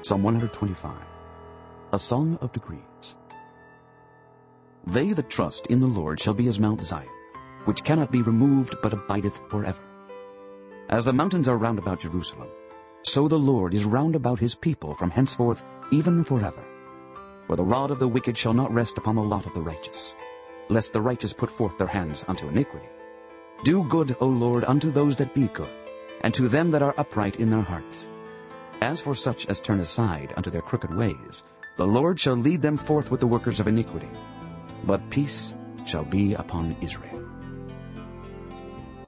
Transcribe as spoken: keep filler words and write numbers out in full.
Psalm one twenty-five, a song of degrees. They that trust in the Lord shall be as Mount Zion, which cannot be removed, but abideth forever. As the mountains are round about Jerusalem, so the Lord is round about his people from henceforth even forever. For the rod of the wicked shall not rest upon the lot of the righteous, lest the righteous put forth their hands unto iniquity. Do good, O Lord, unto those that be good, and to them that are upright in their hearts. As for such as turn aside unto their crooked ways, the Lord shall lead them forth with the workers of iniquity. But peace shall be upon Israel.